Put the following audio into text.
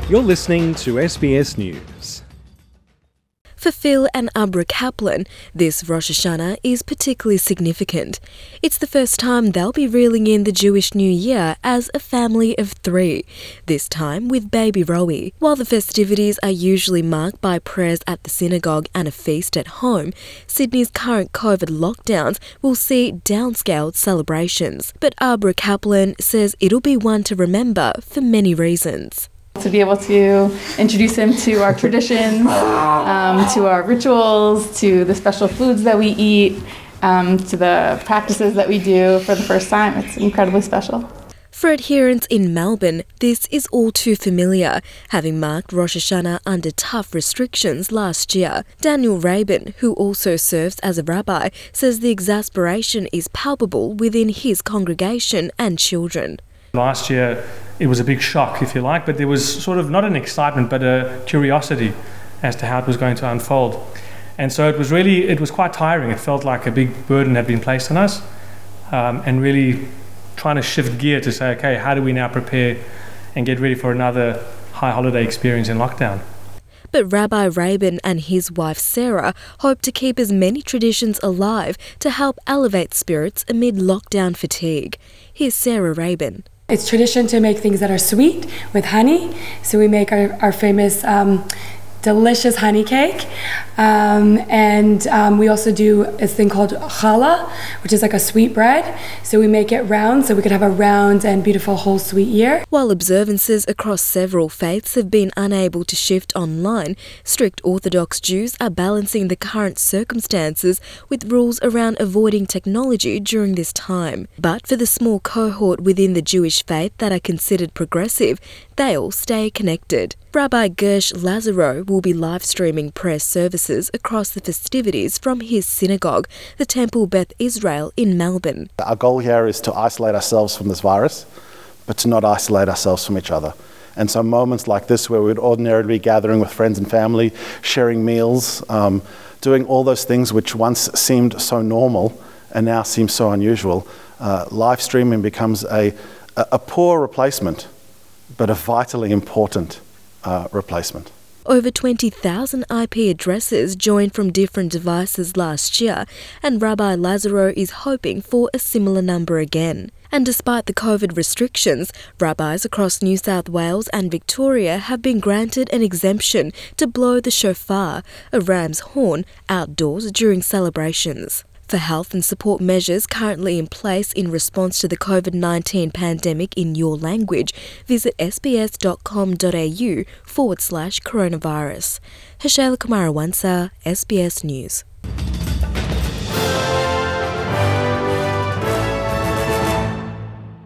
You're listening to SBS News. For Phil and Abra Kaplan, this Rosh Hashanah is particularly significant. It's the first time they'll be reeling in the Jewish New Year as a family of 3, this time with baby Rowie. While the festivities are usually marked by prayers at the synagogue and a feast at home, Sydney's current COVID lockdowns will see downscaled celebrations. But Abra Kaplan says it'll be one to remember for many reasons. To be able to introduce him to our traditions, to our rituals, to the special foods that we eat, to the practices that we do for the first time. It's incredibly special. For adherents in Melbourne, this is all too familiar, having marked Rosh Hashanah under tough restrictions last year. Daniel Rabin, who also serves as a rabbi, says the exasperation is palpable within his congregation and children. Last year, it was a big shock, if you like, but there was sort of not an excitement, but a curiosity as to how it was going to unfold. And so it was quite tiring. It felt like a big burden had been placed on us, and really trying to shift gear to say, okay, how do we now prepare and get ready for another high holiday experience in lockdown? But Rabbi Rabin and his wife Sarah hope to keep as many traditions alive to help elevate spirits amid lockdown fatigue. Here's Sarah Rabin. It's tradition to make things that are sweet with honey. So we make our famous delicious honey cake. And we also do a thing called challah, which is like a sweet bread. So we make it round so we could have a round and beautiful whole sweet year. While observances across several faiths have been unable to shift online, strict Orthodox Jews are balancing the current circumstances with rules around avoiding technology during this time. But for the small cohort within the Jewish faith that are considered progressive, they'll stay connected. Rabbi Gersh Lazaro will be live streaming prayer services across the festivities from his synagogue, the Temple Beth Israel in Melbourne. Our goal here is to isolate ourselves from this virus, but to not isolate ourselves from each other. And so moments like this where we'd ordinarily be gathering with friends and family, sharing meals, doing all those things which once seemed so normal and now seem so unusual, live streaming becomes a poor replacement, but a vitally important replacement. Over 20,000 IP addresses joined from different devices last year, and Rabbi Lazaro is hoping for a similar number again. And despite the COVID restrictions, rabbis across New South Wales and Victoria have been granted an exemption to blow the shofar, a ram's horn, outdoors during celebrations. For health and support measures currently in place in response to the COVID-19 pandemic in your language, visit sbs.com.au/coronavirus. Hashayla Kumarawansa, SBS News.